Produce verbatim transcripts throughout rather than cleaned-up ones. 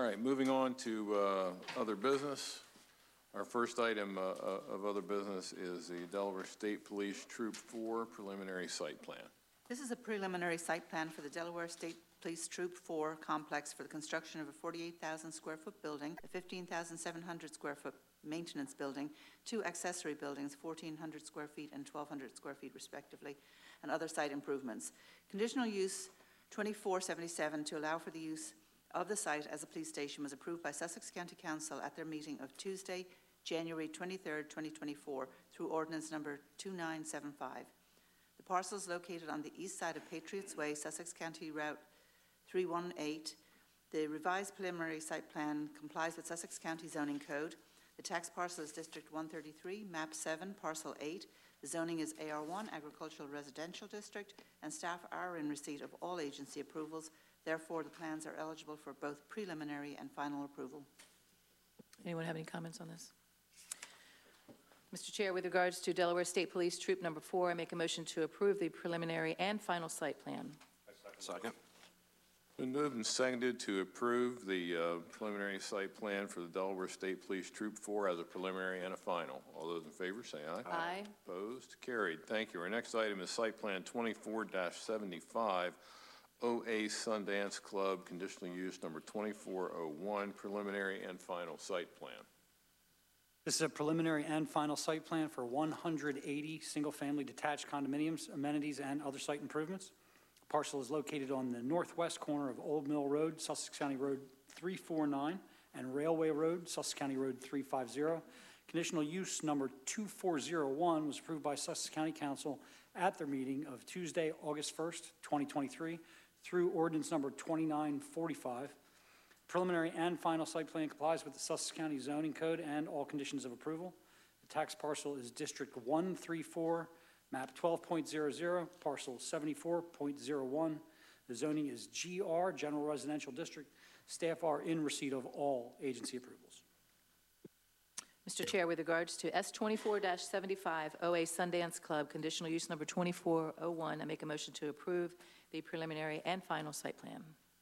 right, moving on to uh, other business. Our first item uh, of other business is the Delaware State Police Troop four preliminary site plan. This is a preliminary site plan for the Delaware State Police Troop four complex for the construction of a forty-eight thousand square foot building, a fifteen thousand seven hundred square foot maintenance building, two accessory buildings, fourteen hundred square feet and twelve hundred square feet respectively, and other site improvements. Conditional use twenty-four seventy-seven to allow for the use of the site as a police station was approved by Sussex County Council at their meeting of Tuesday, January twenty-third, twenty twenty-four, through ordinance number two nine seven five. The parcel is located on the east side of Patriots Way, Sussex County Route three one eight. The revised preliminary site plan complies with Sussex County Zoning Code. The tax parcel is District one thirty-three, Map seven, Parcel eight. The zoning is A R one, Agricultural Residential District, and staff are in receipt of all agency approvals. Therefore, the plans are eligible for both preliminary and final approval. Anyone have any comments on this? Mister Chair, with regards to Delaware State Police Troop Number four, I make a motion to approve the preliminary and final site plan. Second. Been moved and seconded to approve the uh, preliminary site plan for the Delaware State Police Troop four as a preliminary and a final. All those in favor say aye. Aye. Opposed? Carried. Thank you. Our next item is Site Plan twenty-four seventy-five, O A Sundance Club, conditional use number twenty-four oh one, preliminary and final site plan. This is a preliminary and final site plan for one hundred eighty single-family detached condominiums, amenities, and other site improvements. The parcel is located on the northwest corner of Old Mill Road, Sussex County Road three forty-nine, and Railway Road, Sussex County Road three fifty. Conditional use number two four zero one was approved by Sussex County Council at their meeting of Tuesday, August first, twenty twenty-three, through ordinance number twenty-nine forty-five. Preliminary and final site plan complies with the Sussex County Zoning Code and all conditions of approval. The tax parcel is District one thirty-four, map twelve point zero zero, parcel seventy-four point zero one. The zoning is G R, General Residential District. Staff are in receipt of all agency approvals. Mister Chair, with regards to S twenty-four seventy-five, O A Sundance Club, conditional use number twenty-four oh one, I make a motion to approve the preliminary and final site plan.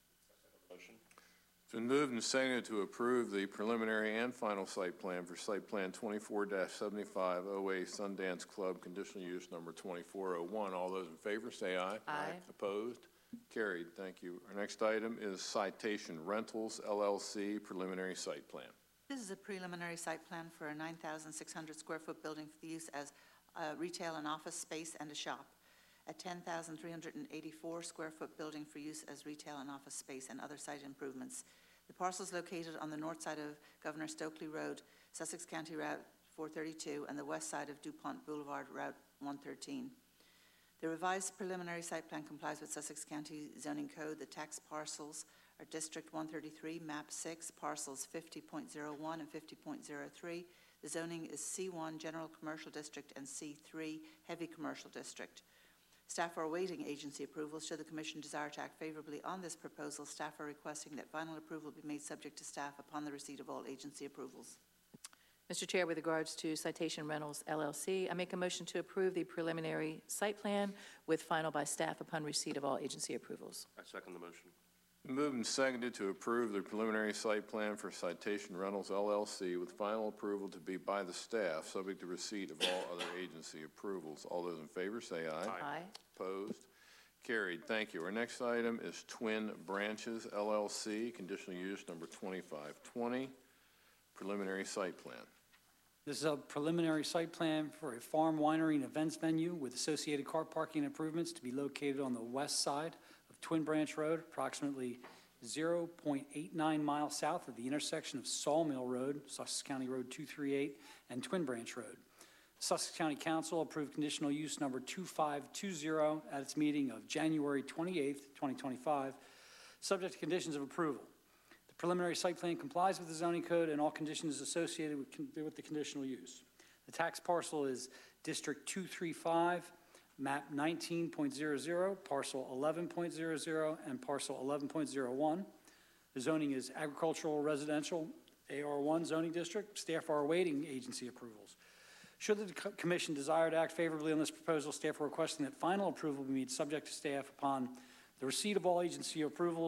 Motion. It's been moved and seconded to approve the preliminary and final site plan for Site Plan twenty-four seventy-five, O A Sundance Club, conditional use number twenty-four oh one. All those in favor say aye. Aye. Opposed? Carried. Thank you. Our next item is Citation Rentals, L L C, preliminary site plan. This is a preliminary site plan for a nine thousand six hundred square foot building for the use as a retail and office space and a shop. A ten thousand three hundred eighty-four square foot building for use as retail and office space and other site improvements. The parcel is located on the north side of Governor Stokely Road, Sussex County Route four thirty-two, and the west side of DuPont Boulevard, Route one thirteen. The revised preliminary site plan complies with Sussex County Zoning Code. The tax parcels are District one thirty-three, Map six, parcels fifty point zero one and fifty point zero three. The zoning is C one, General Commercial District, and C three, Heavy Commercial District. Staff are awaiting agency approval. Should the Commission desire to act favorably on this proposal, staff are requesting that final approval be made subject to staff upon the receipt of all agency approvals. Mister Chair, with regards to Citation Rentals, L L C, I make a motion to approve the preliminary site plan with final by staff upon receipt of all agency approvals. I second the motion. Moved and seconded to approve the preliminary site plan for Citation Rentals, L L C, with final approval to be by the staff, subject to receipt of all other agency approvals. All those in favor say aye. Aye. Aye. Opposed? Carried. Thank you. Our next item is Twin Branches, L L C, conditional use number twenty-five twenty, preliminary site plan. This is a preliminary site plan for a farm winery and events venue with associated car parking improvements to be located on the west side of Twin Branch Road, approximately zero point eight nine miles south of the intersection of Sawmill Road, Sussex County Road two thirty-eight, and Twin Branch Road. Sussex County Council approved conditional use number two five two zero at its meeting of January twenty-eighth, twenty twenty-five, subject to conditions of approval. The preliminary site plan complies with the zoning code and all conditions associated with, con with the conditional use. The tax parcel is District two thirty-five, map nineteen point zero zero, parcel eleven point zero zero, and parcel eleven point zero one. The zoning is agricultural residential, A R one zoning district. Staff are awaiting agency approvals. Should the co Commission desire to act favorably on this proposal, staff are requesting that final approval be made subject to staff upon the receipt of all agency approvals,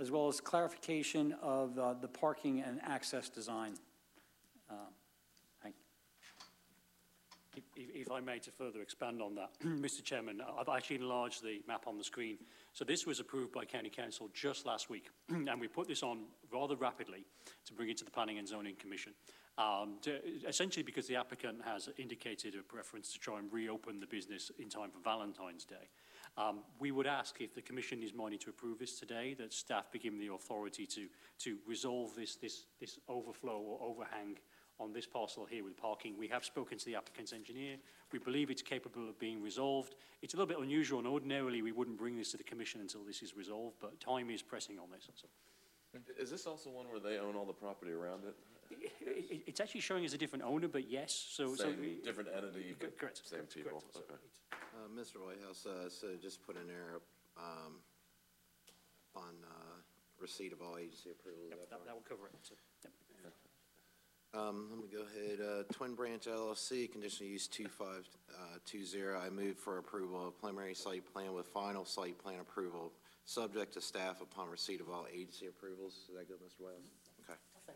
as well as clarification of uh, the parking and access design. Uh, Thank you. If, if I may, to further expand on that, Mister Chairman, I've actually enlarged the map on the screen. So this was approved by County Council just last week, and we put this on rather rapidly to bring it to the Planning and Zoning Commission. Um, to, essentially because the applicant has indicated a preference to try and reopen the business in time for Valentine's Day. Um, we would ask, if the Commission is minded to approve this today, that staff be given the authority to, to resolve this, this, this overflow or overhang on this parcel here with parking. We have spoken to the applicant's engineer. We believe it's capable of being resolved. It's a little bit unusual, and ordinarily we wouldn't bring this to the Commission until this is resolved, but time is pressing on this. So. Is this also one where they own all the property around it? It, it, it's actually showing as a different owner, but yes. So, so Same, different entity, but correct. same correct, people. correct. So Okay. Uh, Mister Whitehouse, uh, so just put in there, um, on, uh, receipt of all agency approval. Yep, is that that, part? that will cover it. So, yep. Um, let me go ahead, uh, Twin Branch L L C, conditional use two five, uh, two zero. I move for approval of preliminary site plan with final site plan approval, subject to staff upon receipt of all agency approvals. Is that good, Mister Whitehouse? Okay.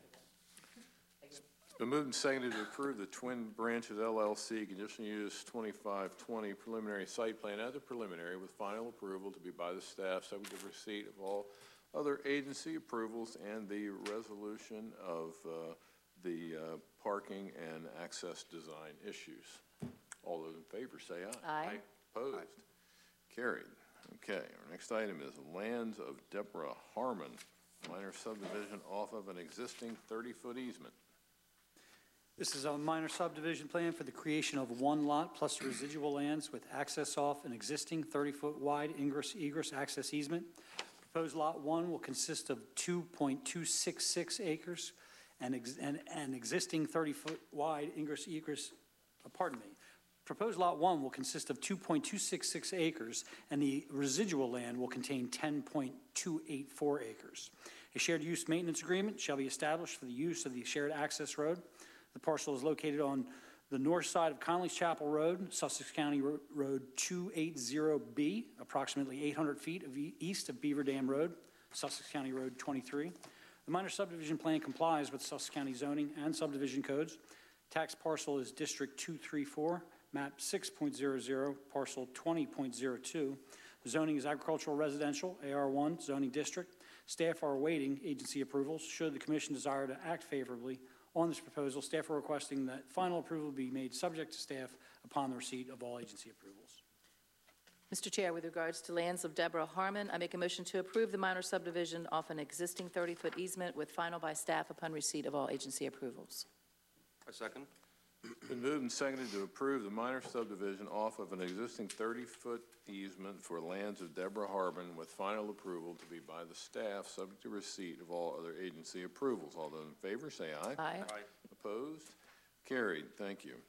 It's been moved and seconded to approve the Twin Branches L L C conditional use twenty-five twenty preliminary site plan as a preliminary with final approval to be by the staff, subject to receipt of all other agency approvals and the resolution of uh, the uh, parking and access design issues. All those in favor say aye. Aye. Opposed? Carried. Okay, our next item is lands of Deborah Harmon, minor subdivision off of an existing thirty-foot easement. This is a minor subdivision plan for the creation of one lot plus residual lands with access off an existing thirty-foot wide ingress egress access easement. Proposed lot one will consist of two point two six six acres and ex and an existing thirty-foot wide ingress egress, uh, pardon me. Proposed lot one will consist of two point two six six acres, and the residual land will contain ten point two eight four acres. A shared use maintenance agreement shall be established for the use of the shared access road. The parcel is located on the north side of Conley's Chapel Road, Sussex County Ro Road two eighty B, approximately eight hundred feet of e east of Beaver Dam Road, Sussex County Road twenty-three. The minor subdivision plan complies with Sussex County zoning and subdivision codes. Tax parcel is District two three four, map six point zero zero, parcel twenty point zero two. The zoning is agricultural residential, A R one zoning district. Staff are awaiting agency approvals. Should the commission desire to act favorably on this proposal, staff are requesting that final approval be made subject to staff upon the receipt of all agency approvals. Mister Chair, with regards to lands of Deborah Harmon, I make a motion to approve the minor subdivision off an existing thirty-foot easement with final by staff upon receipt of all agency approvals. I second. Been moved and seconded to approve the minor subdivision off of an existing thirty-foot easement for lands of Deborah Harmon with final approval to be by the staff, subject to receipt of all other agency approvals. All those in favor say aye. Aye. Aye. Opposed? Carried. Thank you.